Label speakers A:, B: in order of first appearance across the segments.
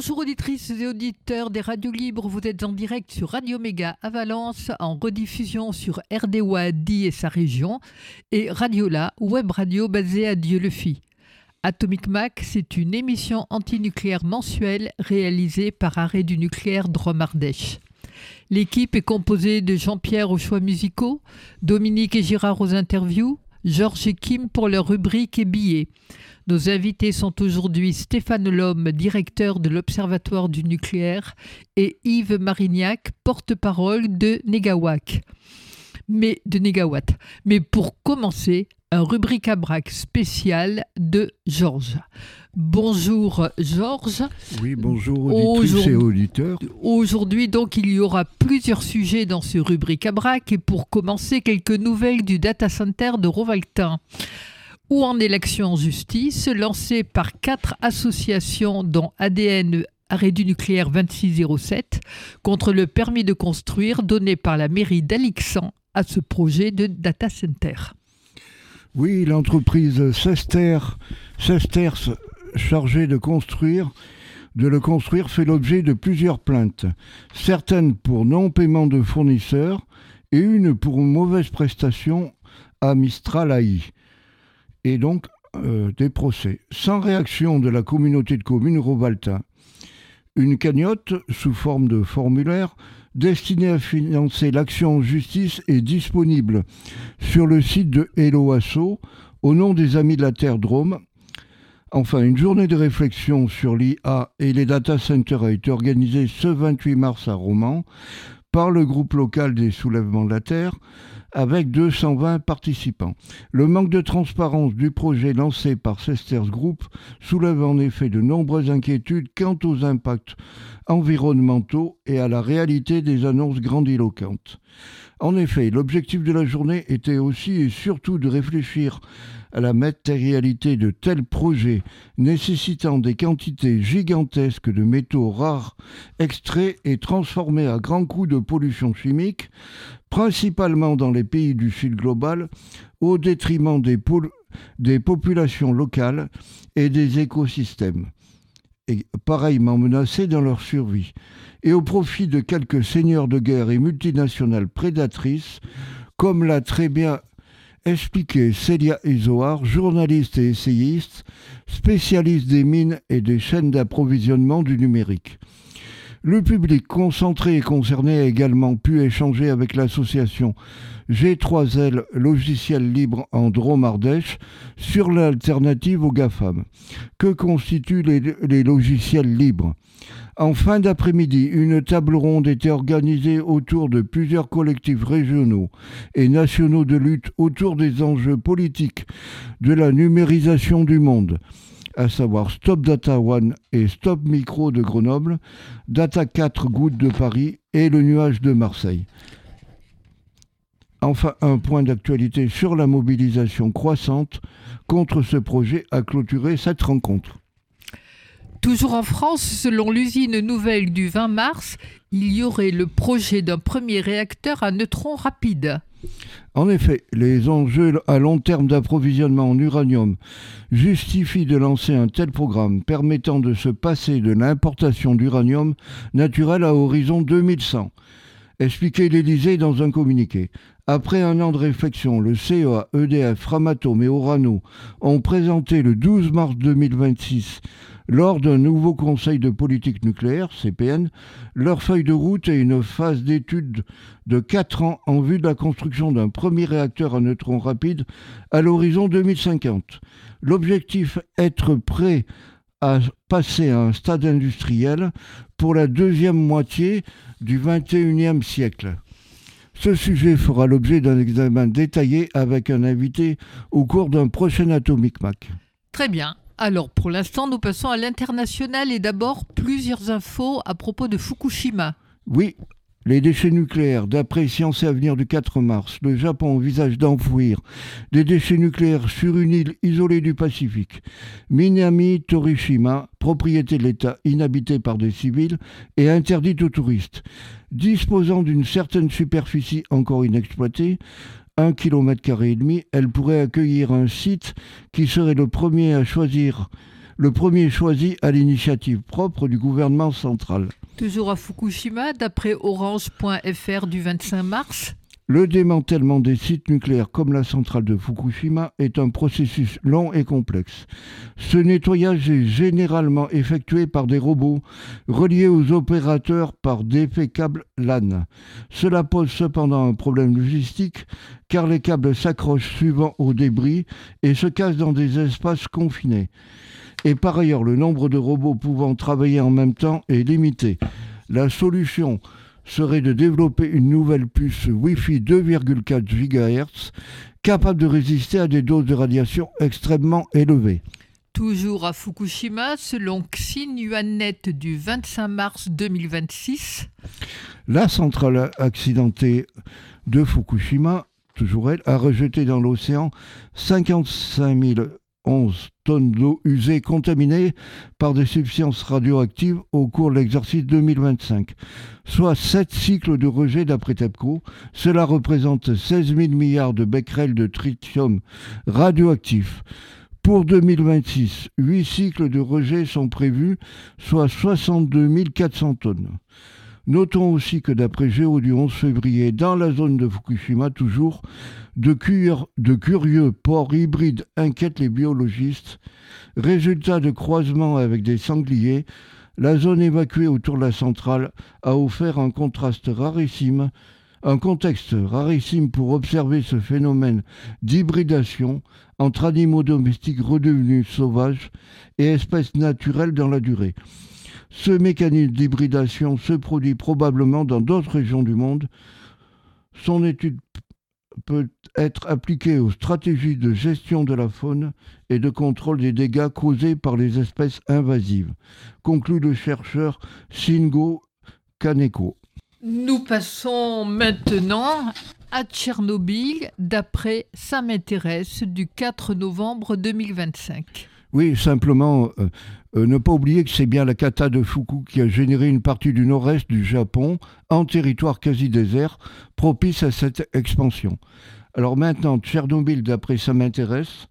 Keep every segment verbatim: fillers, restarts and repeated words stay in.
A: Bonjour auditrices et auditeurs des radios libres, vous êtes en direct sur Radio Méga à Valence, en rediffusion sur R D W A Die et sa région, et Radiola, web radio basée à Dieulefit. Atomic Mac, c'est une émission antinucléaire mensuelle réalisée par Arrêt du nucléaire Drôme-Ardèche. L'équipe est composée de Jean-Pierre aux choix musicaux, Dominique et Gérard aux interviews, Georges et Kim pour leur rubrique et billets. Nos invités sont aujourd'hui Stéphane Lhomme, directeur de l'Observatoire du nucléaire, et Yves Marignac, porte-parole de Négawatt. Mais, de Négawatt. Mais pour commencer, un rubrique à braque spécial de Georges. Bonjour Georges.
B: Oui, bonjour auditrices aujourd'hui, et auditeurs.
A: Aujourd'hui, donc, il y aura plusieurs sujets dans ce rubrique à braque. Et pour commencer, quelques nouvelles du data center de Rovaltain. Où en est l'action en justice, lancée par quatre associations dont A D N Arrêt du nucléaire vingt-six zéro sept, contre le permis de construire donné par la mairie d'Alixan à ce projet de data center.
B: Oui, l'entreprise Sester, Sesters, chargée de construire, de le construire, fait l'objet de plusieurs plaintes, certaines pour non-paiement de fournisseurs et une pour mauvaise prestation à Mistral A I. Et donc euh, des procès. Sans réaction de la communauté de communes Rovaltain. Une cagnotte, sous forme de formulaire, destinée à financer l'action en justice est disponible sur le site de Hello Asso, au nom des Amis de la Terre Drôme. Enfin, une journée de réflexion sur l'I A et les data centers a été organisée ce vingt-huit mars à Romans par le groupe local des Soulèvements de la Terre, avec deux cent vingt participants. Le manque de transparence du projet lancé par Sesters Group soulève en effet de nombreuses inquiétudes quant aux impacts environnementaux et à la réalité des annonces grandiloquentes. En effet, l'objectif de la journée était aussi et surtout de réfléchir à la matérialité de tels projets nécessitant des quantités gigantesques de métaux rares extraits et transformés à grands coûts de pollution chimique, principalement dans les pays du Sud global, au détriment des, pol- des populations locales et des écosystèmes, et pareillement menacés dans leur survie, et au profit de quelques seigneurs de guerre et multinationales prédatrices, comme l'a très bien expliqué Célia Ezoar, journaliste et essayiste, spécialiste des mines et des chaînes d'approvisionnement du numérique. Le public concentré et concerné a également pu échanger avec l'association G trois L Logiciels Libres en Drôme-Ardèche sur l'alternative aux GAFAM. Que constituent les, les logiciels libres ? En fin d'après-midi, une table ronde était organisée autour de plusieurs collectifs régionaux et nationaux de lutte autour des enjeux politiques de la numérisation du monde, à savoir Stop Data One et Stop Micro de Grenoble, Data quatre Gouttes de Paris et le Nuage de Marseille. Enfin, un point d'actualité sur la mobilisation croissante contre ce projet a clôturé cette rencontre.
A: Toujours en France, selon l'usine nouvelle du vingt mars, il y aurait le projet d'un premier réacteur à neutrons rapides.
B: En effet, les enjeux à long terme d'approvisionnement en uranium justifient de lancer un tel programme permettant de se passer de l'importation d'uranium naturel à horizon deux mille cent. Expliquait l'Élysée dans un communiqué. Après un an de réflexion, le C E A, E D F, Framatome et Orano ont présenté le douze mars deux mille vingt-six, lors d'un nouveau Conseil de politique nucléaire, C P N, leur feuille de route et une phase d'étude de quatre ans en vue de la construction d'un premier réacteur à neutrons rapides à l'horizon deux mille cinquante. L'objectif, être prêt à passer à un stade industriel pour la deuxième moitié du vingt et unième siècle. Ce sujet fera l'objet d'un examen détaillé avec un invité au cours d'un prochain Atomic Mac.
A: Très bien. Alors, pour l'instant, nous passons à l'international et d'abord plusieurs infos à propos de Fukushima.
B: Oui, les déchets nucléaires. D'après Science et Avenir du quatre mars, le Japon envisage d'enfouir des déchets nucléaires sur une île isolée du Pacifique. Minami Torishima, propriété de l'État inhabitée par des civils et interdite aux touristes. Disposant d'une certaine superficie encore inexploitée, un kilomètre carré et demi, elle pourrait accueillir un site qui serait le premier à choisir le premier choisi à l'initiative propre du gouvernement central.
A: Toujours à Fukushima, d'après orange point f r du vingt-cinq mars.
B: Le démantèlement des sites nucléaires comme la centrale de Fukushima est un processus long et complexe. Ce nettoyage est généralement effectué par des robots reliés aux opérateurs par d'épais câbles LAN. Cela pose cependant un problème logistique car les câbles s'accrochent suivant aux débris et se cassent dans des espaces confinés. Et par ailleurs, le nombre de robots pouvant travailler en même temps est limité. La solution serait de développer une nouvelle puce Wi-Fi deux virgule quatre gigahertz capable de résister à des doses de radiation extrêmement élevées.
A: Toujours à Fukushima, selon Xinuanet du vingt-cinq mars deux mille vingt-six.
B: La centrale accidentée de Fukushima, toujours elle, a rejeté dans l'océan cinquante-cinq mille onze tonnes d'eau usée contaminée par des substances radioactives au cours de l'exercice deux mille vingt-cinq, soit sept cycles de rejet d'après TEPCO. Cela représente seize mille milliards de becquerels de tritium radioactif. Pour deux mille vingt-six, huit cycles de rejet sont prévus, soit soixante-deux mille quatre cents tonnes. Notons aussi que d'après Géo du onze février, dans la zone de Fukushima toujours, de, cur- de curieux porcs hybrides inquiètent les biologistes. Résultat de croisements avec des sangliers, la zone évacuée autour de la centrale a offert un contraste rarissime, un contexte rarissime pour observer ce phénomène d'hybridation entre animaux domestiques redevenus sauvages et espèces naturelles dans la durée. Ce mécanisme d'hybridation se produit probablement dans d'autres régions du monde. Son étude peut être appliquée aux stratégies de gestion de la faune et de contrôle des dégâts causés par les espèces invasives, conclut le chercheur Shingo Kaneko.
A: Nous passons maintenant à Tchernobyl, d'après Ça m'intéresse, du quatre novembre deux mille vingt-cinq.
B: Oui, simplement, euh, euh, ne pas oublier que c'est bien la cata de Fuku qui a généré une partie du nord-est du Japon, en territoire quasi désert, propice à cette expansion. Alors maintenant, Tchernobyl, d'après Ça m'intéresse,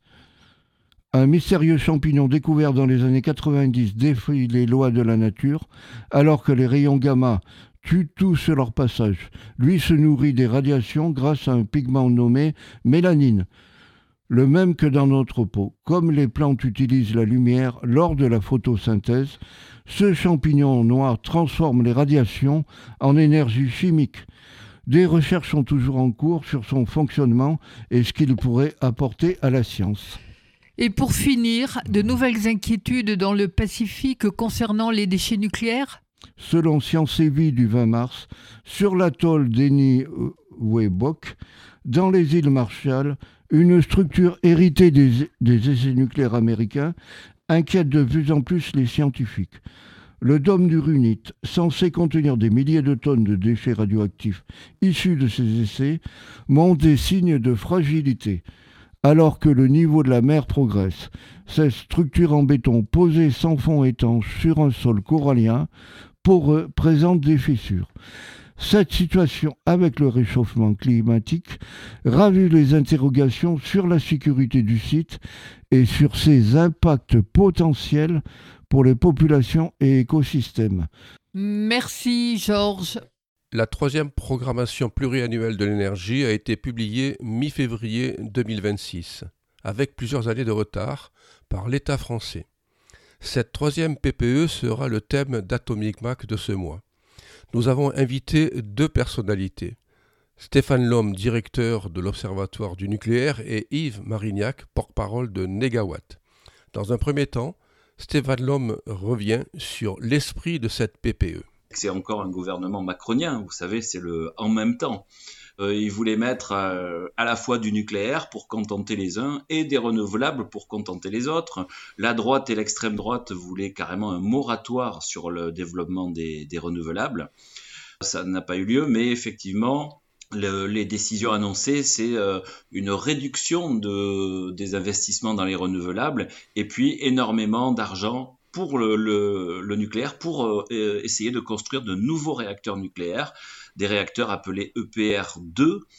B: un mystérieux champignon découvert dans les années quatre-vingt-dix défie les lois de la nature, alors que les rayons gamma tuent tout sur leur passage. Lui se nourrit des radiations grâce à un pigment nommé mélanine, le même que dans notre peau. Comme les plantes utilisent la lumière lors de la photosynthèse, ce champignon noir transforme les radiations en énergie chimique. Des recherches sont toujours en cours sur son fonctionnement et ce qu'il pourrait apporter à la science.
A: Et pour finir, de nouvelles inquiétudes dans le Pacifique concernant les déchets nucléaires ?
B: Selon Science et Vie du vingt mars, sur l'atoll d'Eniwetok, dans les îles Marshall, une structure héritée des, des essais nucléaires américains inquiète de plus en plus les scientifiques. Le dôme du Runit, censé contenir des milliers de tonnes de déchets radioactifs issus de ces essais, montre des signes de fragilité. Alors que le niveau de la mer progresse, cette structure en béton posée sans fond étanche sur un sol corallien poreux présente des fissures. Cette situation, avec le réchauffement climatique, ravive les interrogations sur la sécurité du site et sur ses impacts potentiels pour les populations et écosystèmes.
A: Merci Georges.
C: La troisième programmation pluriannuelle de l'énergie a été publiée mi-février deux mille vingt-six, avec plusieurs années de retard, par l'État français. Cette troisième P P E sera le thème d'Atomic Mac de ce mois. Nous avons invité deux personnalités, Stéphane Lhomme, directeur de l'Observatoire du nucléaire, et Yves Marignac, porte-parole de Négawatt. Dans un premier temps, Stéphane Lhomme revient sur l'esprit de cette P P E.
D: C'est encore un gouvernement macronien, vous savez, c'est le « en même temps ». Euh, il voulait mettre euh, à la fois du nucléaire pour contenter les uns et des renouvelables pour contenter les autres. La droite et l'extrême droite voulaient carrément un moratoire sur le développement des, des renouvelables. Ça n'a pas eu lieu, mais effectivement, le, les décisions annoncées, c'est euh, une réduction de, des investissements dans les renouvelables et puis énormément d'argent pour le, le, le nucléaire, pour euh, essayer de construire de nouveaux réacteurs nucléaires, des réacteurs appelés E P R deux,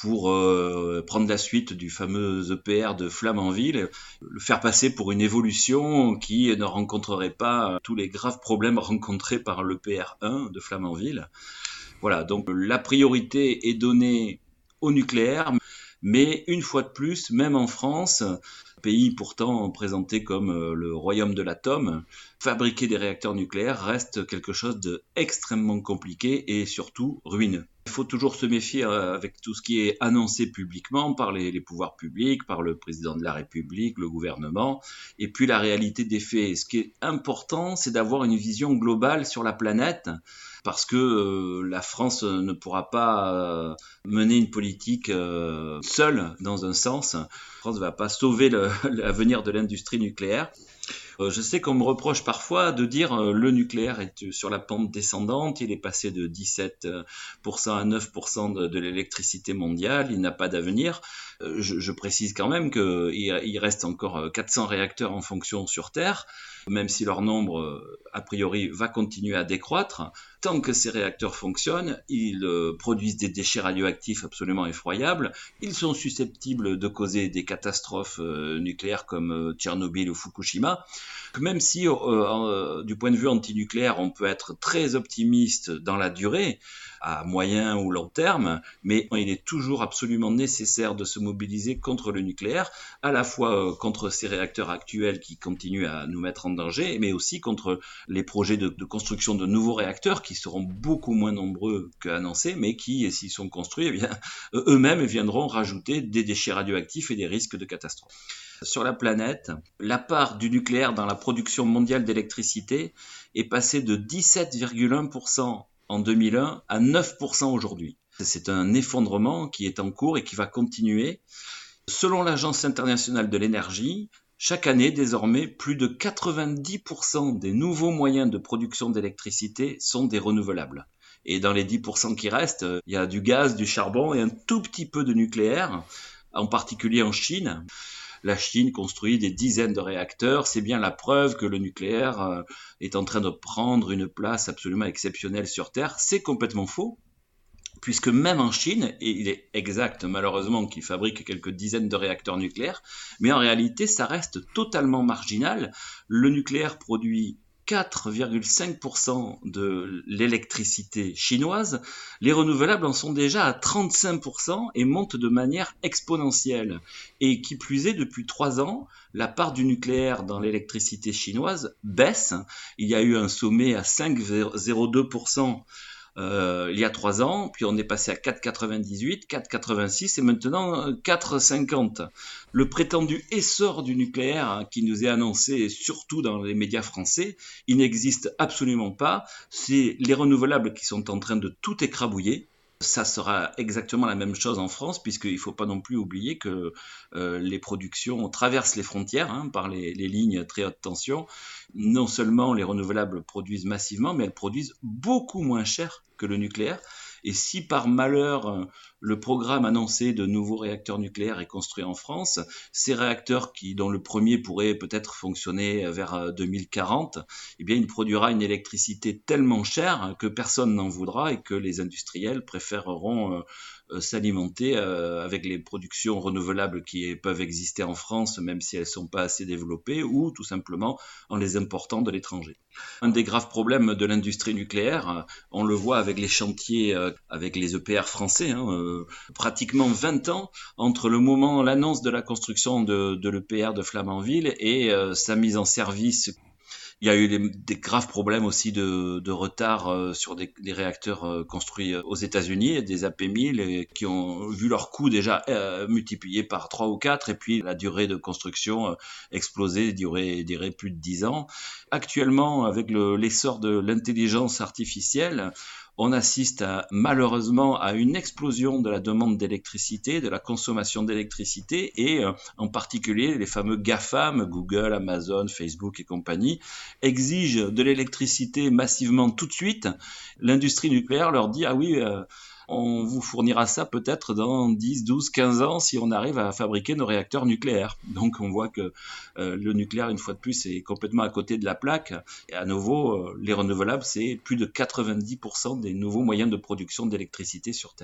D: pour euh, prendre la suite du fameux E P R de Flamanville, le faire passer pour une évolution qui ne rencontrerait pas tous les graves problèmes rencontrés par l'E P R un de Flamanville. Voilà, donc la priorité est donnée au nucléaire, mais une fois de plus, même en France, pays pourtant présenté comme le royaume de l'atome, fabriquer des réacteurs nucléaires reste quelque chose d'extrêmement compliqué et surtout ruineux. Il faut toujours se méfier avec tout ce qui est annoncé publiquement par les, les pouvoirs publics, par le président de la République, le gouvernement, et puis la réalité des faits. Ce qui est important, c'est d'avoir une vision globale sur la planète, parce que euh, la France ne pourra pas euh, mener une politique euh, seule dans un sens. La France ne va pas sauver le, l'avenir de l'industrie nucléaire. Euh, je sais qu'on me reproche parfois de dire euh, le nucléaire est sur la pente descendante, il est passé de dix-sept pour cent à neuf pour cent de, de l'électricité mondiale, il n'a pas d'avenir. Euh, je, je précise quand même qu'il il reste encore quatre cents réacteurs en fonction sur Terre, même si leur nombre, a priori, va continuer à décroître. Tant que ces réacteurs fonctionnent, ils euh, produisent des déchets radioactifs absolument effroyables. Ils sont susceptibles de causer des catastrophes euh, nucléaires comme euh, Tchernobyl ou Fukushima. Même si, euh, euh, du point de vue antinucléaire, on peut être très optimiste dans la durée, à moyen ou long terme, mais il est toujours absolument nécessaire de se mobiliser contre le nucléaire, à la fois euh, contre ces réacteurs actuels qui continuent à nous mettre en danger, mais aussi contre les projets de, de construction de nouveaux réacteurs qui seront beaucoup moins nombreux qu'annoncés, mais qui, s'ils sont construits, eh bien, eux-mêmes viendront rajouter des déchets radioactifs et des risques de catastrophe. Sur la planète, la part du nucléaire dans la production mondiale d'électricité est passée de dix-sept virgule un pour cent en deux mille un à neuf pour cent aujourd'hui. C'est un effondrement qui est en cours et qui va continuer. Selon l'Agence internationale de l'énergie, chaque année, désormais, plus de quatre-vingt-dix pour cent des nouveaux moyens de production d'électricité sont des renouvelables. Et dans les dix pour cent qui restent, il y a du gaz, du charbon et un tout petit peu de nucléaire, en particulier en Chine. La Chine construit des dizaines de réacteurs. C'est bien la preuve que le nucléaire est en train de prendre une place absolument exceptionnelle sur Terre. C'est complètement faux, puisque même en Chine, et il est exact malheureusement qu'ils fabriquent quelques dizaines de réacteurs nucléaires, mais en réalité ça reste totalement marginal. Le nucléaire produit quatre virgule cinq pour cent de l'électricité chinoise, les renouvelables en sont déjà à trente-cinq pour cent et montent de manière exponentielle. Et qui plus est, depuis trois ans, la part du nucléaire dans l'électricité chinoise baisse. Il y a eu un sommet à cinq virgule zéro deux pour cent Euh, il y a trois ans, puis on est passé à quatre virgule quatre-vingt-dix-huit, quatre virgule quatre-vingt-six et maintenant quatre virgule cinquante. Le prétendu essor du nucléaire hein, qui nous est annoncé surtout dans les médias français, il n'existe absolument pas. C'est les renouvelables qui sont en train de tout écrabouiller. Ça sera exactement la même chose en France, puisqu'il ne faut pas non plus oublier que euh, les productions traversent les frontières hein, par les, les lignes très haute tension. Non seulement les renouvelables produisent massivement, mais elles produisent beaucoup moins cher que le nucléaire. Et si par malheur le programme annoncé de nouveaux réacteurs nucléaires est construit en France, ces réacteurs qui, dont le premier pourrait peut-être fonctionner vers deux mille quarante, eh bien il produira une électricité tellement chère que personne n'en voudra et que les industriels préféreront euh, s'alimenter euh, avec les productions renouvelables qui peuvent exister en France, même si elles ne sont pas assez développées, ou tout simplement en les important de l'étranger. Un des graves problèmes de l'industrie nucléaire, on le voit avec les chantiers, euh, avec les E P R français, hein, euh, pratiquement vingt ans entre le moment, l'annonce de la construction de, de l'E P R de Flamanville et euh, sa mise en service. Il y a eu des, des graves problèmes aussi de, de retard euh, sur des, des réacteurs euh, construits aux États-Unis, des A P mille, et, qui ont vu leur coût déjà euh, multiplié par trois ou quatre, et puis la durée de construction euh, explosée, durait, durait plus de dix ans. Actuellement, avec le, l'essor de l'intelligence artificielle, on assiste à, malheureusement à une explosion de la demande d'électricité, de la consommation d'électricité, et euh, en particulier les fameux GAFAM, Google, Amazon, Facebook et compagnie, exigent de l'électricité massivement tout de suite. L'industrie nucléaire leur dit « Ah oui, euh, on vous fournira ça peut-être dans dix, douze, quinze ans si on arrive à fabriquer nos réacteurs nucléaires. » Donc on voit que euh, le nucléaire, une fois de plus, est complètement à côté de la plaque. Et à nouveau, euh, les renouvelables, c'est plus de quatre-vingt-dix pour cent des nouveaux moyens de production d'électricité sur Terre.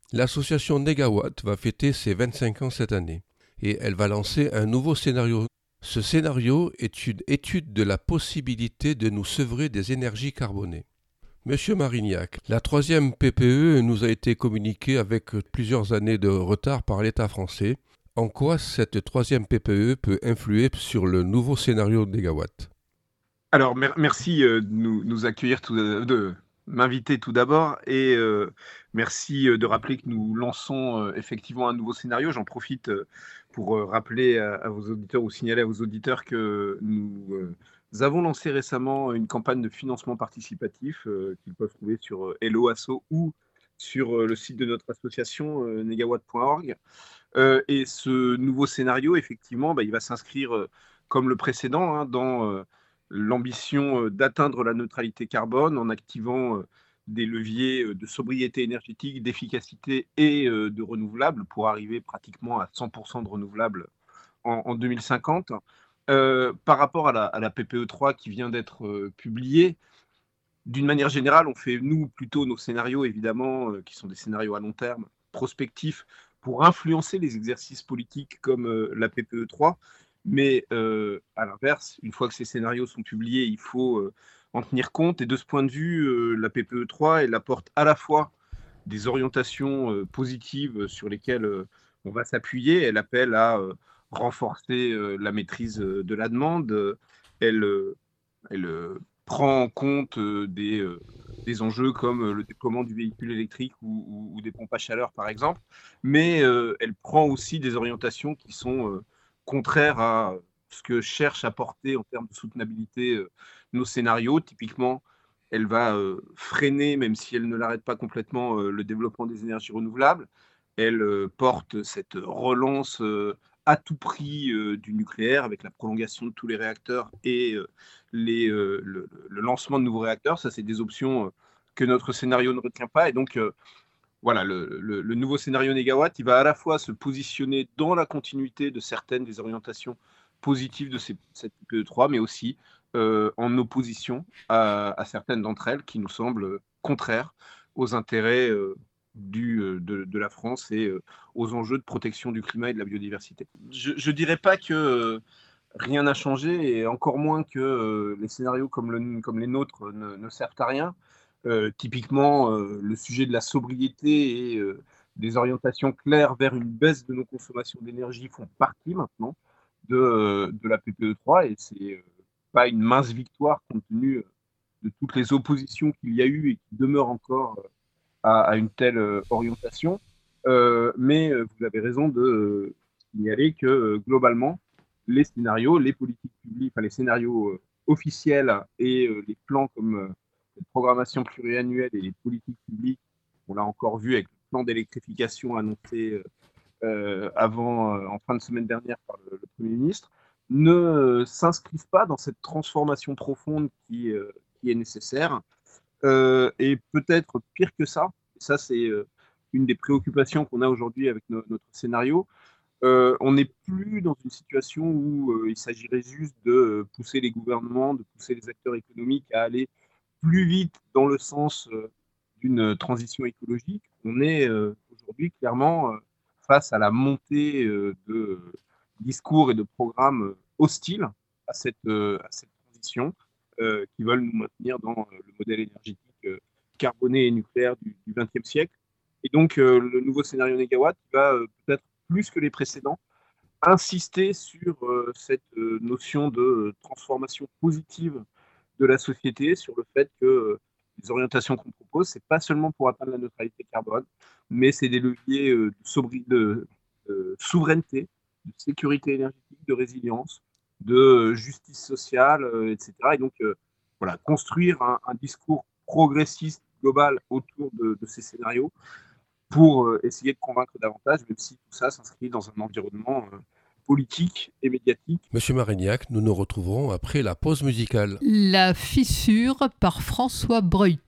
C: L'association Négawatt va fêter ses vingt-cinq ans cette année et elle va lancer un nouveau scénario. Ce scénario est une étude de la possibilité de nous sevrer des énergies carbonées. Monsieur Marignac, la troisième P P E nous a été communiquée avec plusieurs années de retard par l'État français. En quoi cette troisième P P E peut influer sur le nouveau scénario de Négawatt ?
E: Alors, mer- merci euh, de nous, nous accueillir, tout, euh, de m'inviter tout d'abord, et euh, merci euh, de rappeler que nous lançons euh, effectivement un nouveau scénario. J'en profite euh, pour euh, rappeler à, à vos auditeurs ou signaler à vos auditeurs que nous euh, avons lancé récemment une campagne de financement participatif euh, qu'ils peuvent trouver sur euh, Hello Asso ou sur euh, le site de notre association euh, négawatt point org. Euh, et ce nouveau scénario, effectivement, bah, il va s'inscrire euh, comme le précédent hein, dans euh, l'ambition euh, d'atteindre la neutralité carbone en activant euh, des leviers euh, de sobriété énergétique, d'efficacité et euh, de renouvelables pour arriver pratiquement à cent pour cent de renouvelables en, en deux mille cinquante. Euh, par rapport à la, à la P P E trois qui vient d'être euh, publiée, d'une manière générale, on fait, nous, plutôt nos scénarios, évidemment, euh, qui sont des scénarios à long terme, prospectifs, pour influencer les exercices politiques comme euh, la P P E trois. Mais euh, à l'inverse, une fois que ces scénarios sont publiés, il faut euh, en tenir compte. Et de ce point de vue, euh, la P P E trois, elle apporte à la fois des orientations euh, positives sur lesquelles euh, on va s'appuyer. Elle appelle à euh, renforcer euh, la maîtrise euh, de la demande. Elle, euh, elle euh, prend en compte euh, des, euh, des enjeux comme euh, le déploiement du véhicule électrique ou, ou, ou des pompes à chaleur, par exemple. Mais euh, elle prend aussi des orientations qui sont euh, contraires à ce que cherche à porter en termes de soutenabilité euh, nos scénarios. Typiquement, elle va euh, freiner, même si elle ne l'arrête pas complètement, euh, le développement des énergies renouvelables. Elle euh, porte cette relance euh, à tout prix euh, du nucléaire avec la prolongation de tous les réacteurs et euh, les, euh, le, le lancement de nouveaux réacteurs. Ça, c'est des options euh, que notre scénario ne retient pas. Et donc, euh, voilà, le, le, le nouveau scénario Négawatt, il va à la fois se positionner dans la continuité de certaines des orientations positives de ces, cette P P E trois, mais aussi euh, en opposition à, à certaines d'entre elles qui nous semblent contraires aux intérêts euh, du, de, de la France et euh, aux enjeux de protection du climat et de la biodiversité. Je ne dirais pas que euh, rien n'a changé, et encore moins que euh, les scénarios comme, le, comme les nôtres ne, ne servent à rien. Euh, typiquement, euh, le sujet de la sobriété et euh, des orientations claires vers une baisse de nos consommations d'énergie font partie maintenant de, euh, de la P P E trois, et c'est euh, pas une mince victoire compte tenu de toutes les oppositions qu'il y a eu et qui demeurent encore euh, à, à une telle euh, orientation. Euh, mais euh, vous avez raison de euh, signaler que euh, globalement, les scénarios, les politiques publiques, enfin les scénarios euh, officiels et euh, les plans comme euh, les programmations pluriannuelles et les politiques publiques, on l'a encore vu avec le plan d'électrification annoncé euh, avant, euh, en fin de semaine dernière par le, le Premier ministre, ne euh, s'inscrivent pas dans cette transformation profonde qui, euh, qui est nécessaire. Euh, et peut-être pire que ça, et ça c'est euh, une des préoccupations qu'on a aujourd'hui avec no- notre scénario, euh, on n'est plus dans une situation où euh, il s'agirait juste de euh, pousser les gouvernements, de pousser les acteurs économiques à aller plus vite dans le sens euh, d'une transition écologique. On est euh, aujourd'hui clairement euh, face à la montée euh, de euh, discours et de programmes euh, hostiles à cette, euh, à cette transition, euh, qui veulent nous maintenir dans euh, le modèle énergétique euh, carboné et nucléaire du vingtième siècle. Et donc, euh, le nouveau scénario Négawatt va euh, peut-être plus que les précédents insister sur euh, cette euh, notion de euh, transformation positive de la société, sur le fait que euh, les orientations qu'on propose, c'est pas seulement pour atteindre la neutralité carbone, mais c'est des leviers euh, de, sobri- de, de souveraineté, de sécurité énergétique, de résilience, de euh, justice sociale, euh, et cetera. Et donc, euh, voilà, construire un, un discours progressiste global autour de, de ces scénarios pour euh, essayer de convaincre davantage, même si tout ça s'inscrit dans un environnement euh, politique et médiatique.
C: Monsieur Marignac, nous nous retrouverons après la pause musicale.
A: La fissure par François Breut.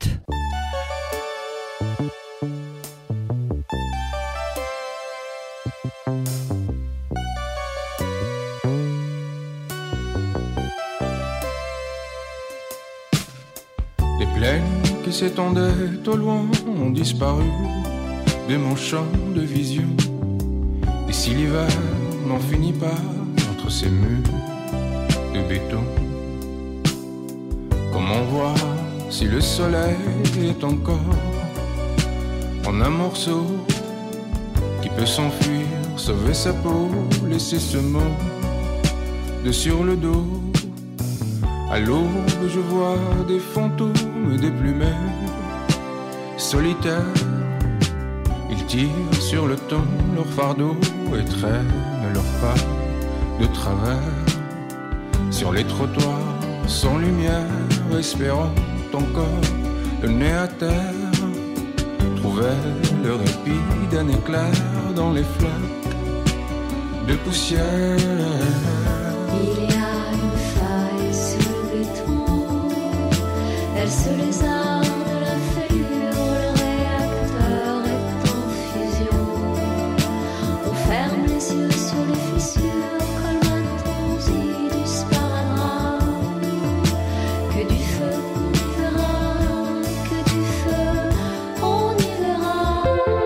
F: Les plaines qui s'étendaient au loin ont disparu. de mon champ de vision. Et si l'hiver n'en finit pas entre ces murs de béton, comment voir si le soleil est encore en un morceau qui peut s'enfuir, sauver sa peau, laisser ce monde de sur le dos. À l'aube je vois des fantômes déplumés, solitaires. Ils tirent sur le temps leur fardeau et traînent leurs pas de travers sur les trottoirs sans lumière, espérant encore le nez à terre, trouver le répit d'un éclair dans les flaques de poussière.
G: Il y a une faille sous le béton, elle se lézarde de la fêlure, le réacteur est en fusion. On ferme les yeux sur les fissures, colmatons et du sparadrap. Que du feu on y verra, que du feu on y verra.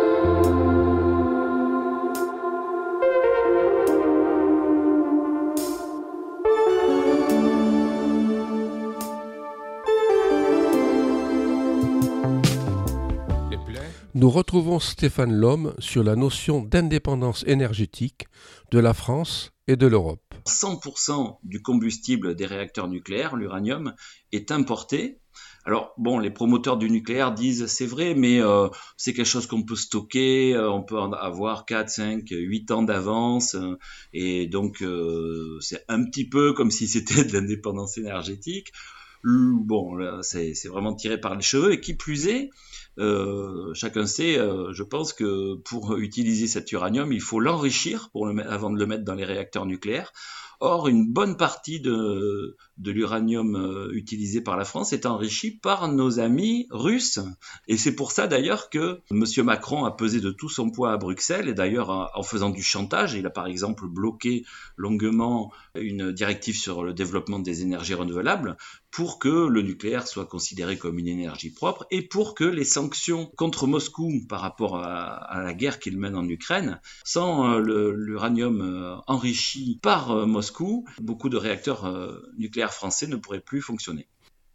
C: Nous retrouvons Stéphane Lhomme sur la notion d'indépendance énergétique de la France et de l'Europe.
D: cent pour cent du combustible des réacteurs nucléaires, l'uranium, est importé. Alors, bon, les promoteurs du nucléaire disent c'est vrai, mais euh, c'est quelque chose qu'on peut stocker, euh, on peut en avoir quatre, cinq, huit ans d'avance, euh, et donc euh, c'est un petit peu comme si c'était de l'indépendance énergétique. Bon, là, c'est, c'est vraiment tiré par les cheveux, et qui plus est, euh, chacun sait, euh, je pense que pour utiliser cet uranium, il faut l'enrichir pour le, avant de le mettre dans les réacteurs nucléaires. Or, une bonne partie de, de l'uranium euh, utilisé par la France est enrichi par nos amis russes. Et c'est pour ça d'ailleurs que M. Macron a pesé de tout son poids à Bruxelles, et d'ailleurs en faisant du chantage. Il a par exemple bloqué longuement une directive sur le développement des énergies renouvelables pour que le nucléaire soit considéré comme une énergie propre, et pour que les sanctions contre Moscou par rapport à, à la guerre qu'il mène en Ukraine, sans euh, le, l'uranium euh, enrichi par euh, Moscou, beaucoup de réacteurs euh, nucléaires français ne pourraient plus fonctionner.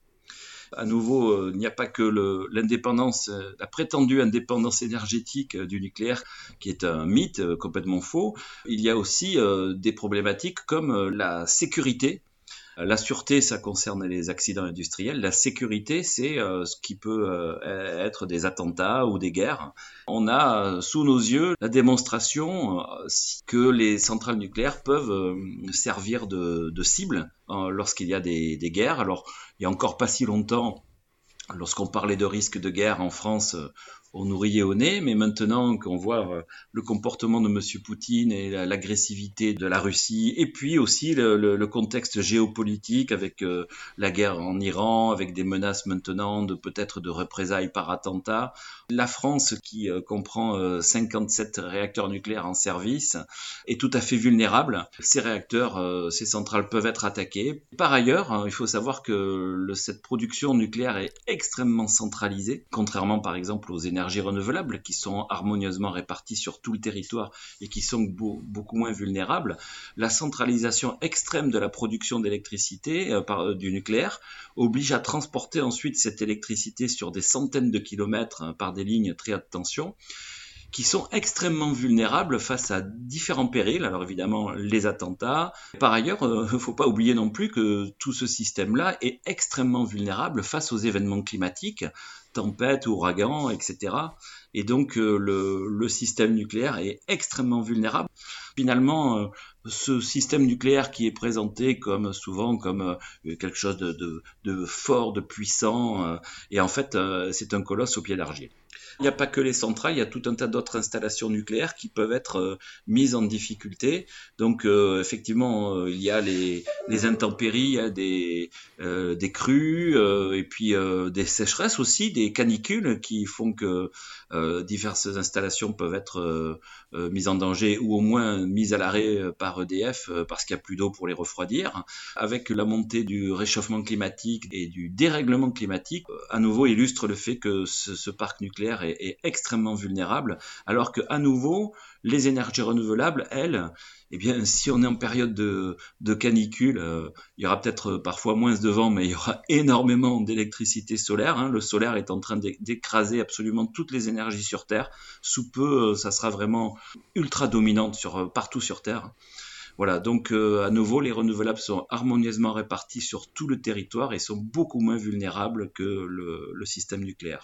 D: À nouveau, euh, il n'y a pas que le, l'indépendance, euh, la prétendue indépendance énergétique euh, du nucléaire, qui est un mythe euh, complètement faux. Il y a aussi euh, des problématiques comme euh, la sécurité. La sûreté, ça concerne les accidents industriels. La sécurité, c'est euh, ce qui peut euh, être des attentats ou des guerres. On a euh, sous nos yeux la démonstration euh, que les centrales nucléaires peuvent euh, servir de, de cible euh, lorsqu'il y a des, des guerres. Alors, il y a encore pas si longtemps, lorsqu'on parlait de risque de guerre en France, euh, on nous riait au nez, mais maintenant qu'on voit euh, le comportement de M. Poutine et la, l'agressivité de la Russie, et puis aussi le, le, le contexte géopolitique avec euh, la guerre en Iran, avec des menaces maintenant de peut-être de représailles par attentat, la France qui euh, comprend euh, cinquante-sept réacteurs nucléaires en service est tout à fait vulnérable. Ces réacteurs, euh, ces centrales peuvent être attaquées. Par ailleurs, hein, il faut savoir que le, cette production nucléaire est extrêmement centralisée, contrairement par exemple aux énergies renouvelables qui sont harmonieusement réparties sur tout le territoire et qui sont beau, beaucoup moins vulnérables. La centralisation extrême de la production d'électricité euh, par, euh, du nucléaire oblige à transporter ensuite cette électricité sur des centaines de kilomètres euh, par des lignes très haute tension, qui sont extrêmement vulnérables face à différents périls. Alors évidemment, les attentats. Par ailleurs, il euh, ne faut pas oublier non plus que tout ce système-là est extrêmement vulnérable face aux événements climatiques, tempêtes, ouragans, et cetera. Et donc, euh, le, le système nucléaire est extrêmement vulnérable. Finalement, euh, ce système nucléaire qui est présenté comme souvent comme euh, quelque chose de, de, de fort, de puissant, euh, et en fait, euh, c'est un colosse au pied d'argile. Il n'y a pas que les centrales, il y a tout un tas d'autres installations nucléaires qui peuvent être euh, mises en difficulté. Donc euh, effectivement, euh, il y a les, les intempéries, il y a des, euh, des crues, euh, et puis euh, des sécheresses aussi, des canicules qui font que euh, diverses installations peuvent être euh, euh, mises en danger ou au moins mises à l'arrêt par E D F euh, parce qu'il n'y a plus d'eau pour les refroidir. Avec la montée du réchauffement climatique et du dérèglement climatique, euh, à nouveau illustre le fait que ce, ce parc nucléaire est est, est extrêmement vulnérable, alors qu'à nouveau, les énergies renouvelables, elles, eh bien, si on est en période de, de canicule, euh, il y aura peut-être parfois moins de vent, mais il y aura énormément d'électricité solaire. Hein. Le solaire est en train d'écraser absolument toutes les énergies sur Terre. Sous peu, ça sera vraiment ultra dominante sur, partout sur Terre. Voilà, donc euh, à nouveau, les renouvelables sont harmonieusement répartis sur tout le territoire et sont beaucoup moins vulnérables que le, le système nucléaire.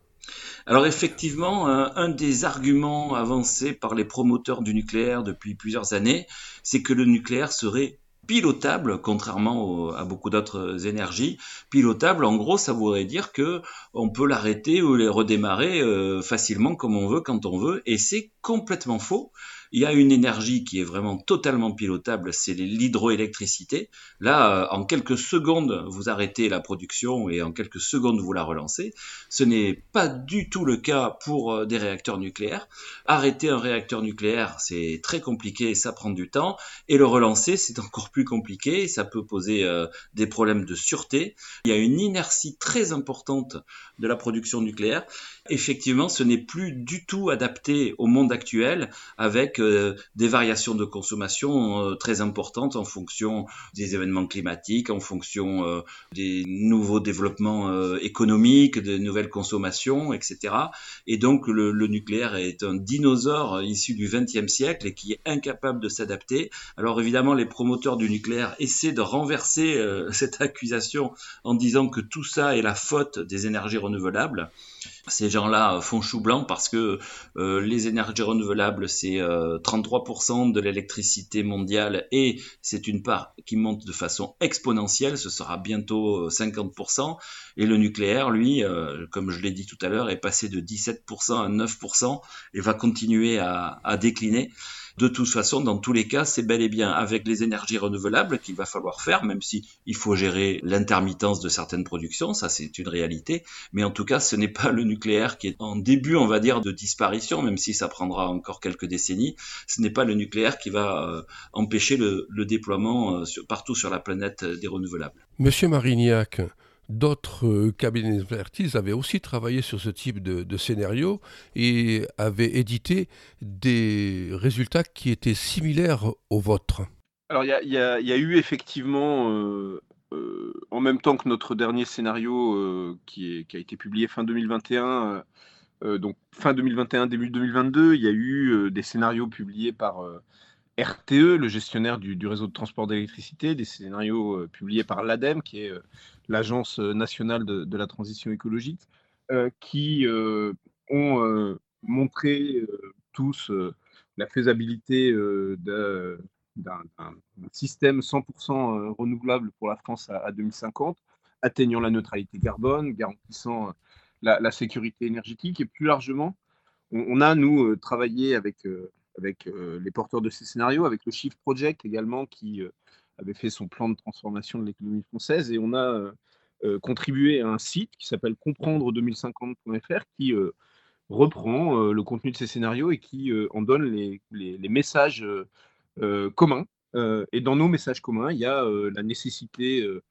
D: Alors effectivement, un, un des arguments avancés par les promoteurs du nucléaire depuis plusieurs années, c'est que le nucléaire serait pilotable, contrairement au, à beaucoup d'autres énergies. Pilotable, en gros, ça voudrait dire que on peut l'arrêter ou les redémarrer euh, facilement comme on veut, quand on veut, et c'est complètement faux. Il y a une énergie qui est vraiment totalement pilotable, c'est l'hydroélectricité. Là, en quelques secondes, vous arrêtez la production et en quelques secondes, vous la relancez. Ce n'est pas du tout le cas pour des réacteurs nucléaires. Arrêter un réacteur nucléaire, c'est très compliqué, ça prend du temps. Et le relancer, c'est encore plus compliqué, ça peut poser euh, des problèmes de sûreté. Il y a une inertie très importante de la production nucléaire. Effectivement, ce n'est plus du tout adapté au monde actuel avec euh, des variations de consommation euh, très importantes en fonction des événements climatiques, en fonction euh, des nouveaux développements euh, économiques, des nouvelles consommations, et cetera. Et donc, le, le nucléaire est un dinosaure issu du vingtième siècle et qui est incapable de s'adapter. Alors évidemment, les promoteurs du nucléaire essaient de renverser euh, cette accusation en disant que tout ça est la faute des énergies renouvelables. Ces gens-là font chou blanc parce que euh, les énergies renouvelables, c'est euh, trente-trois pour cent de l'électricité mondiale et c'est une part qui monte de façon exponentielle, ce sera bientôt cinquante pour cent. Et le nucléaire, lui, euh, comme je l'ai dit tout à l'heure, est passé de dix-sept pour cent à neuf pour cent et va continuer à, à décliner. De toute façon, dans tous les cas, c'est bel et bien avec les énergies renouvelables qu'il va falloir faire, même si il faut gérer l'intermittence de certaines productions, ça c'est une réalité. Mais en tout cas, ce n'est pas le nucléaire qui est en début, on va dire, de disparition, même si ça prendra encore quelques décennies. Ce n'est pas le nucléaire qui va euh, empêcher le, le déploiement euh, sur, partout sur la planète euh, des renouvelables.
C: Monsieur Marignac, d'autres cabinets d'expertise avaient aussi travaillé sur ce type de, de scénario et avaient édité des résultats qui étaient similaires aux vôtres.
E: Alors, il y a, y a- y a eu effectivement, euh, euh, en même temps que notre dernier scénario euh, qui, est- qui a été publié fin deux mille vingt et un, euh, euh, donc fin deux mille vingt et un, début deux mille vingt-deux, il y a eu euh, des scénarios publiés par euh, R T E, le gestionnaire du, du réseau de transport d'électricité, des scénarios euh, publiés par l'ADEME, qui est euh, l'Agence nationale de, de la transition écologique, euh, qui euh, ont euh, montré euh, tous euh, la faisabilité euh, d'un d'un- d'un- d'un système cent pour cent euh, renouvelable pour la France à, à deux mille cinquante, atteignant la neutralité carbone, garantissant euh, la, la sécurité énergétique et plus largement, on, on a, nous, euh, travaillé avec, euh, avec euh, les porteurs de ces scénarios, avec le Shift Project également, qui euh, avait fait son plan de transformation de l'économie française, et on a euh, euh, contribué à un site qui s'appelle comprendre deux mille cinquante point F R, qui euh, reprend euh, le contenu de ces scénarios et qui euh, en donne les, les- les messages euh, euh, communs. Euh, et dans nos messages communs, il y a euh, la nécessité euh,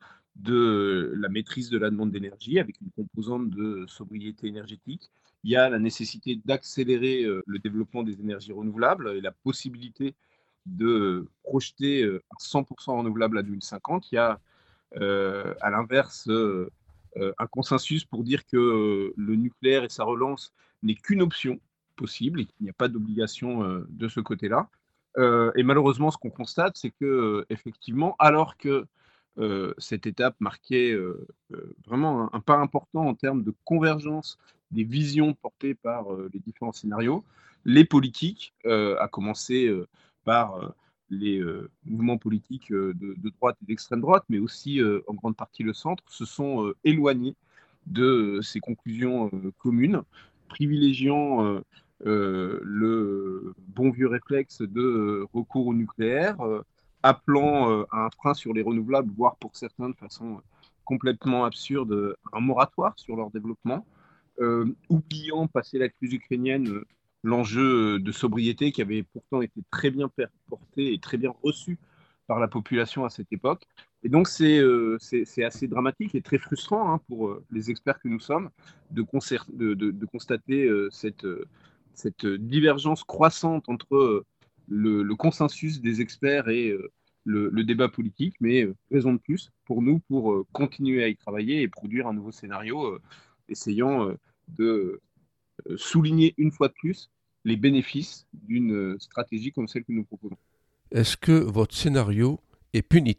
E: de la maîtrise de la demande d'énergie avec une composante de sobriété énergétique. Il y a la nécessité d'accélérer euh, le développement des énergies renouvelables et la possibilité de projeter euh, cent pour cent renouvelable à deux mille cinquante. Il y a euh, à l'inverse euh, euh, un consensus pour dire que euh, le nucléaire et sa relance n'est qu'une option possible et qu'il n'y a pas d'obligation euh, de ce côté-là. Euh, et malheureusement, ce qu'on constate, c'est que euh, effectivement, alors que euh, cette étape marquait euh, euh, vraiment un, un pas important en termes de convergence des visions portées par euh, les différents scénarios, les politiques, euh, à commencer euh, par euh, les euh, mouvements politiques euh, de, de droite et d'extrême droite, mais aussi euh, en grande partie le centre, se sont euh, éloignés de euh, ces conclusions euh, communes, privilégiant euh, euh, le bon vieux réflexe de euh, recours au nucléaire, euh, appelant euh, à un frein sur les renouvelables, voire pour certains de façon complètement absurde, un moratoire sur leur développement, euh, oubliant, passé la crise ukrainienne, euh, l'enjeu de sobriété qui avait pourtant été très bien porté et très bien reçu par la population à cette époque. Et donc, c'est, euh, c'est, c'est assez dramatique et très frustrant hein, pour euh, les experts que nous sommes de, concer- de, de, de constater euh, cette, euh, cette divergence croissante entre euh, le, le consensus des experts et euh, le, le débat politique. Mais euh, raison de plus pour nous pour euh, continuer à y travailler et produire un nouveau scénario, euh, essayant euh, de euh, souligner une fois de plus les bénéfices d'une euh, stratégie comme celle que nous proposons.
C: Est-ce que votre scénario est punitif ?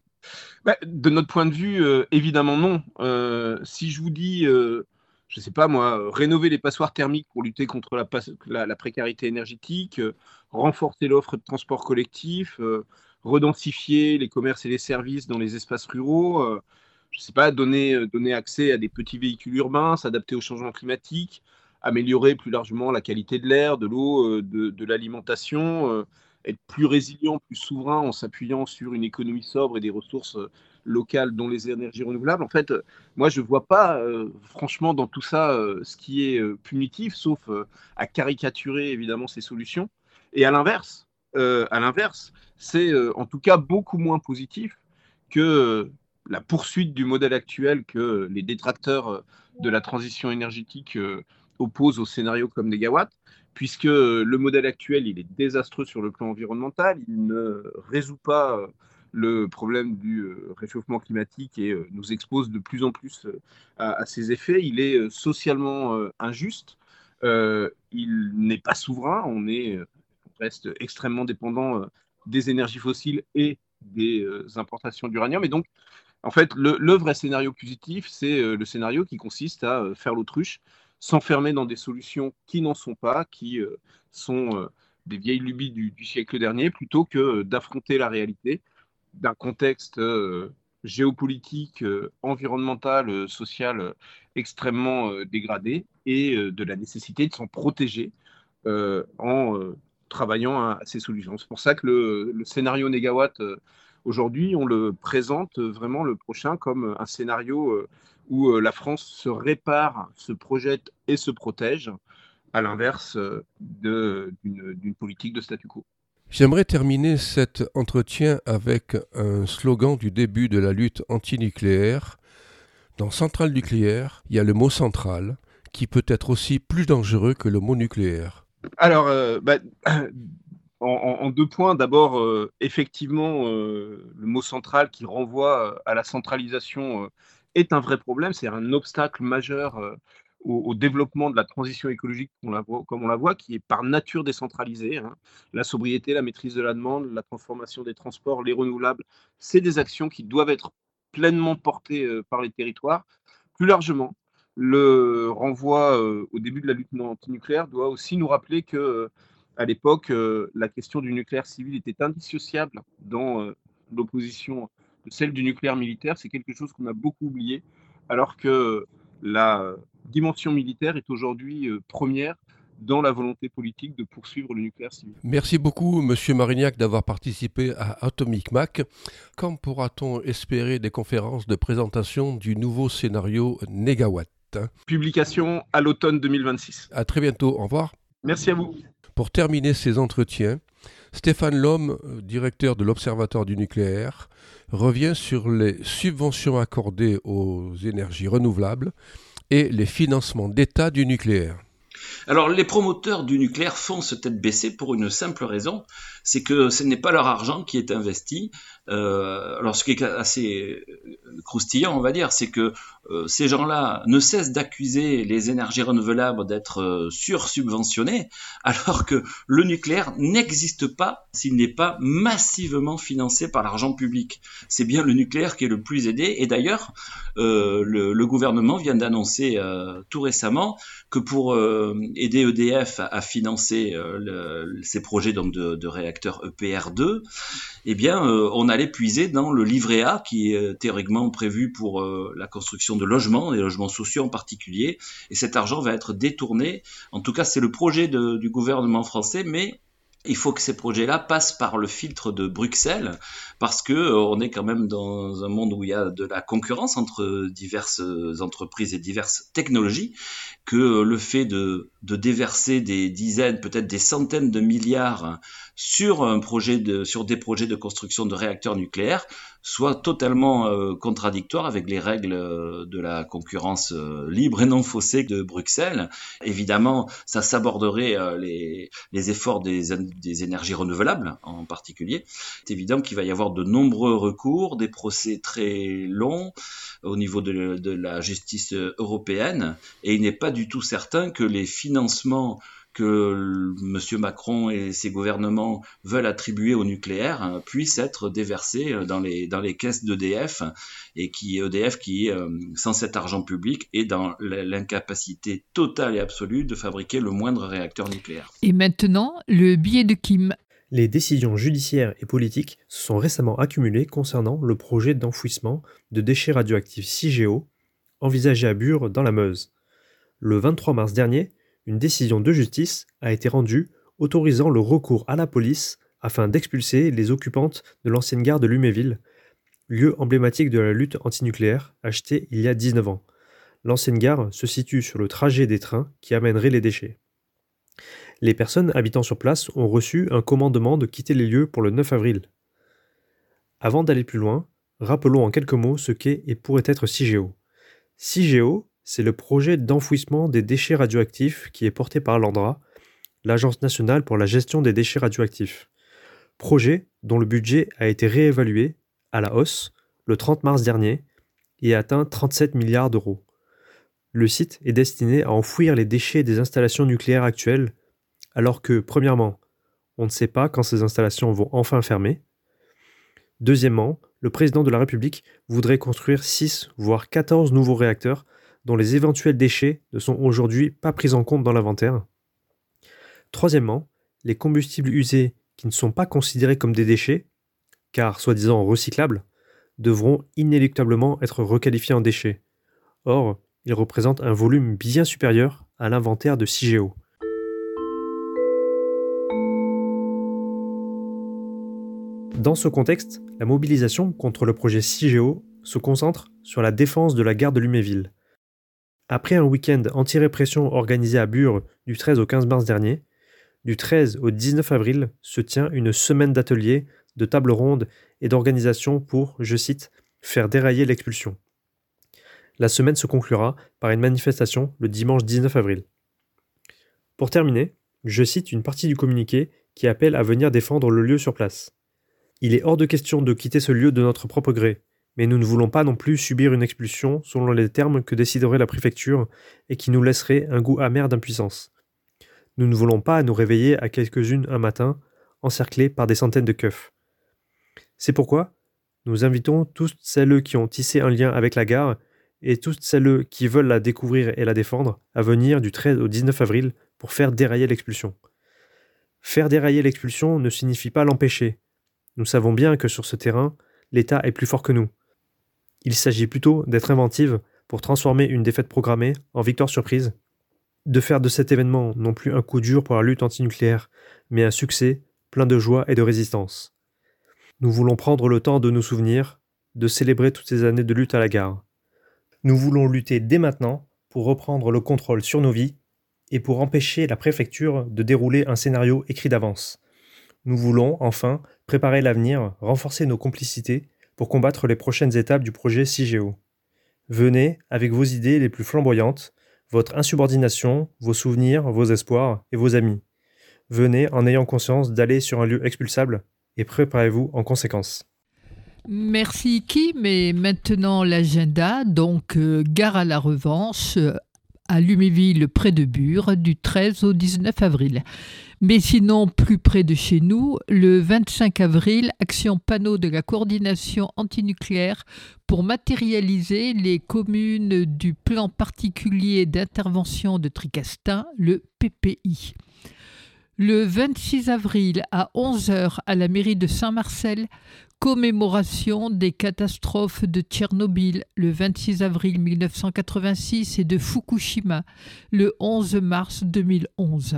E: Bah, de notre point de vue, euh, évidemment non. Euh, si je vous dis, euh, je ne sais pas moi, euh, rénover les passoires thermiques pour lutter contre la, pas- la- la précarité énergétique, euh, renforcer l'offre de transport collectif, euh, redensifier les commerces et les services dans les espaces ruraux, euh, je ne sais pas, donner, euh, donner accès à des petits véhicules urbains, s'adapter au changement climatique, améliorer plus largement la qualité de l'air, de l'eau, euh, de, de l'alimentation, euh, être plus résilient, plus souverain en s'appuyant sur une économie sobre et des ressources euh, locales, dont les énergies renouvelables. En fait, euh, moi, je ne vois pas, euh, franchement, dans tout ça, euh, ce qui est euh, punitif, sauf euh, à caricaturer, évidemment, ces solutions. Et à l'inverse, euh, à l'inverse, c'est euh, en tout cas beaucoup moins positif que euh, la poursuite du modèle actuel que les détracteurs euh, de la transition énergétique euh, opposent au scénario comme Négawatt, puisque le modèle actuel, il est désastreux sur le plan environnemental, il ne résout pas euh, le problème du euh, réchauffement climatique et euh, nous expose de plus en plus euh, à, à ses effets. Il est euh, socialement euh, injuste, euh, il n'est pas souverain, on, est, euh, on reste extrêmement dépendant euh, des énergies fossiles et des euh, importations d'uranium. Et donc, en fait, le, le vrai scénario positif, c'est euh, le scénario qui consiste à euh, faire l'autruche, s'enfermer dans des solutions qui n'en sont pas, qui euh, sont euh, des vieilles lubies du, du siècle dernier, plutôt que euh, d'affronter la réalité d'un contexte euh, géopolitique, euh, environnemental, euh, social euh, extrêmement euh, dégradé et euh, de la nécessité de s'en protéger euh, en euh, travaillant à, à ces solutions. C'est pour ça que le, le scénario Négawatt, euh, aujourd'hui, on le présente vraiment le prochain comme un scénario euh, où euh, la France se répare, se projette et se protège, à l'inverse euh, de- d'une d'une politique de statu quo.
C: J'aimerais terminer cet entretien avec un slogan du début de la lutte antinucléaire. Dans centrale nucléaire, il y a le mot centrale, qui peut être aussi plus dangereux que le mot nucléaire.
E: Alors, euh, bah, en, en- en deux points. D'abord, euh, effectivement, euh, le mot central qui renvoie euh, à la centralisation euh, est un vrai problème. C'est un obstacle majeur euh, au, au développement de la transition écologique, qu'on la voit- comme on la voit, qui est par nature décentralisée, hein. La sobriété, la maîtrise de la demande, la transformation des transports, les renouvelables, c'est des actions qui doivent être pleinement portées euh, par les territoires. Plus largement, le renvoi euh, au début de la lutte antinucléaire doit aussi nous rappeler que euh, à l'époque, euh, la question du nucléaire civil était indissociable dans euh, l'opposition de celle du nucléaire militaire. C'est quelque chose qu'on a beaucoup oublié, alors que la dimension militaire est aujourd'hui euh, première dans la volonté politique de poursuivre le nucléaire civil.
C: Merci beaucoup, Monsieur Marignac, d'avoir participé à Atomic Mac. Quand pourra-t-on espérer des conférences de présentation du nouveau scénario Négawatt ?
E: Publication à l'automne deux mille vingt-six.
C: À très bientôt, au revoir.
E: Merci à vous.
C: Pour terminer ces entretiens, Stéphane Lhomme, directeur de l'Observatoire du nucléaire, revient sur les subventions accordées aux énergies renouvelables et les financements d'État du nucléaire.
D: Alors, les promoteurs du nucléaire foncent tête baissée pour une simple raison, c'est que ce n'est pas leur argent qui est investi. Euh, alors, ce qui est assez croustillant, on va dire, c'est que euh, ces gens-là ne cessent d'accuser les énergies renouvelables d'être euh, sursubventionnées, alors que le nucléaire n'existe pas s'il n'est pas massivement financé par l'argent public. C'est bien le nucléaire qui est le plus aidé, et d'ailleurs, euh, le, le gouvernement vient d'annoncer euh, tout récemment que pour euh, aider E D F à, à financer euh, le, ces projets donc de, de réacteurs E P R deux, eh bien, euh, on allait puiser dans le livret A qui est théoriquement prévu pour euh, la construction de logements, des logements sociaux en particulier, et cet argent va être détourné. En tout cas, c'est le projet de, du gouvernement français, mais il faut que ces projets-là passent par le filtre de Bruxelles, parce que euh, on est quand même dans un monde où il y a de la concurrence entre diverses entreprises et diverses technologies, que le fait de, de déverser des dizaines, peut-être des centaines de milliards sur un projet de, sur des projets de construction de réacteurs nucléaires soit totalement euh, contradictoire avec les règles de la concurrence euh, libre et non faussée de Bruxelles. Évidemment, ça saborderait euh, les, les efforts des, des énergies renouvelables en particulier. C'est évident qu'il va y avoir de nombreux recours, des procès très longs au niveau de, de la justice européenne, et il n'est pas du tout certain que les financements que M. Macron et ses gouvernements veulent attribuer au nucléaire puissent être déversés dans les, dans les caisses d'E D F, et qui E D F qui, sans cet argent public, est dans l'incapacité totale et absolue de fabriquer le moindre réacteur nucléaire.
A: Et maintenant, le billet de Kim.
H: Les décisions judiciaires et politiques se sont récemment accumulées concernant le projet d'enfouissement de déchets radioactifs Cigéo, envisagé à Bure dans la Meuse. Le vingt-trois mars dernier, une décision de justice a été rendue autorisant le recours à la police afin d'expulser les occupantes de l'ancienne gare de Luméville, lieu emblématique de la lutte antinucléaire achetée il y a dix-neuf ans. L'ancienne gare se situe sur le trajet des trains qui amèneraient les déchets. Les personnes habitant sur place ont reçu un commandement de quitter les lieux pour le neuf avril. Avant d'aller plus loin, rappelons en quelques mots ce qu'est et pourrait être Cigéo. Cigéo, c'est le projet d'enfouissement des déchets radioactifs qui est porté par l'ANDRA, l'Agence nationale pour la gestion des déchets radioactifs. Projet dont le budget a été réévalué à la hausse le trente mars dernier et a atteint trente-sept milliards d'euros. Le site est destiné à enfouir les déchets des installations nucléaires actuelles, alors que, premièrement, on ne sait pas quand ces installations vont enfin fermer. Deuxièmement, le président de la République voudrait construire six voire quatorze nouveaux réacteurs dont les éventuels déchets ne sont aujourd'hui pas pris en compte dans l'inventaire. Troisièmement, les combustibles usés qui ne sont pas considérés comme des déchets, car soi-disant recyclables, devront inéluctablement être requalifiés en déchets. Or, ils représentent un volume bien supérieur à l'inventaire de Cigéo. Dans ce contexte, la mobilisation contre le projet Cigéo se concentre sur la défense de la gare de Luméville. Après un week-end anti-répression organisé à Bure du treize au quinze mars dernier, du treize au dix-neuf avril se tient une semaine d'ateliers, de tables rondes et d'organisation pour, je cite, « faire dérailler l'expulsion ». La semaine se conclura par une manifestation le dimanche dix-neuf avril. Pour terminer, je cite une partie du communiqué qui appelle à venir défendre le lieu sur place. « Il est hors de question de quitter ce lieu de notre propre gré, mais nous ne voulons pas non plus subir une expulsion selon les termes que déciderait la préfecture et qui nous laisserait un goût amer d'impuissance. Nous ne voulons pas nous réveiller à quelques-unes un matin, encerclés par des centaines de keufs. C'est pourquoi nous invitons toutes celles qui ont tissé un lien avec la gare et toutes celles qui veulent la découvrir et la défendre à venir du treize au dix-neuf avril pour faire dérailler l'expulsion. Faire dérailler l'expulsion ne signifie pas l'empêcher. Nous savons bien que sur ce terrain, l'État est plus fort que nous. Il s'agit plutôt d'être inventive pour transformer une défaite programmée en victoire surprise, de faire de cet événement non plus un coup dur pour la lutte antinucléaire, mais un succès plein de joie et de résistance. Nous voulons prendre le temps de nous souvenir, de célébrer toutes ces années de lutte à la gare. Nous voulons lutter dès maintenant pour reprendre le contrôle sur nos vies et pour empêcher la préfecture de dérouler un scénario écrit d'avance. Nous voulons, enfin, préparer l'avenir, renforcer nos complicités pour combattre les prochaines étapes du projet Cigéo. Venez avec vos idées les plus flamboyantes, votre insubordination, vos souvenirs, vos espoirs et vos amis. Venez en ayant conscience d'aller sur un lieu expulsable et préparez-vous en conséquence.
A: Merci Kim, et maintenant l'agenda, donc euh, gare à la revanche euh, à Luméville près de Bure du treize au dix-neuf avril. Mais sinon, plus près de chez nous, le vingt-cinq avril, action panneau de la coordination antinucléaire pour matérialiser les communes du plan particulier d'intervention de Tricastin, le P P I. Le vingt-six avril à onze heures à la mairie de Saint-Marcel, commémoration des catastrophes de Tchernobyl le vingt-six avril mille neuf cent quatre-vingt-six et de Fukushima le onze mars deux mille onze.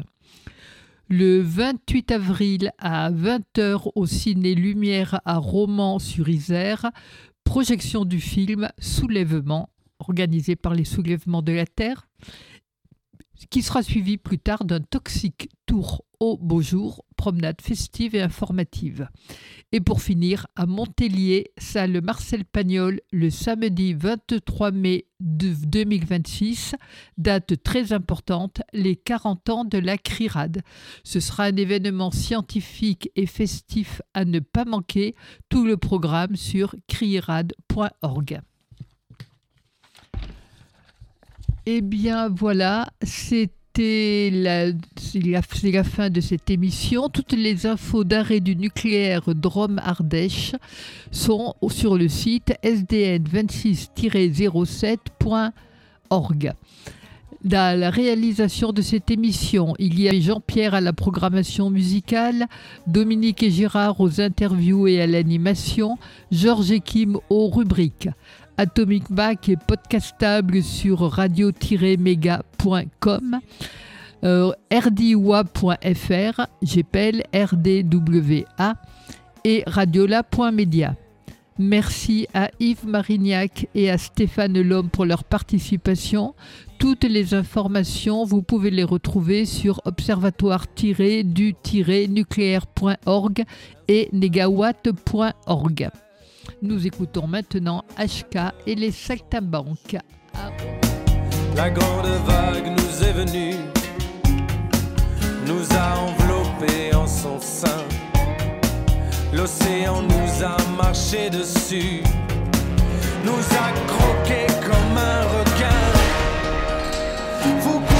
A: Le vingt-huit avril à vingt heures au Ciné Lumière à Romans-sur-Isère, projection du film Soulèvement, organisé par les Soulèvements de la Terre. qui sera suivi plus tard d'un toxique tour au beau jour, promenade festive et informative. Et pour finir, à Montélier, salle Marcel Pagnol, le samedi vingt-trois mai deux mille vingt-six, date très importante, les quarante ans de la CRIRAD. Ce sera un événement scientifique et festif à ne pas manquer, tout le programme sur crirad point org. Eh bien voilà, c'était la, c'est la, c'est la fin de cette émission. Toutes les infos d'arrêt du nucléaire Drôme-Ardèche sont sur le site s d n vingt-six tiret zéro sept point org. Dans la réalisation de cette émission, il y a Jean-Pierre à la programmation musicale, Dominique et Gérard aux interviews et à l'animation, Georges et Kim aux rubriques. Atomic Bac est podcastable sur radio tiret méga point com, euh, r d w a point f r, G P L R D W A et radiola point media. Merci à Yves Marignac et à Stéphane Lhomme pour leur participation. Toutes les informations, vous pouvez les retrouver sur observatoire tiret du tiret nucléaire point org et negawatt point org. Nous écoutons maintenant H K et les Saltimbanques. Ah.
I: La grande vague nous est venue, nous a enveloppés en son sein. L'océan nous a marché dessus, nous a croqués comme un requin. Vous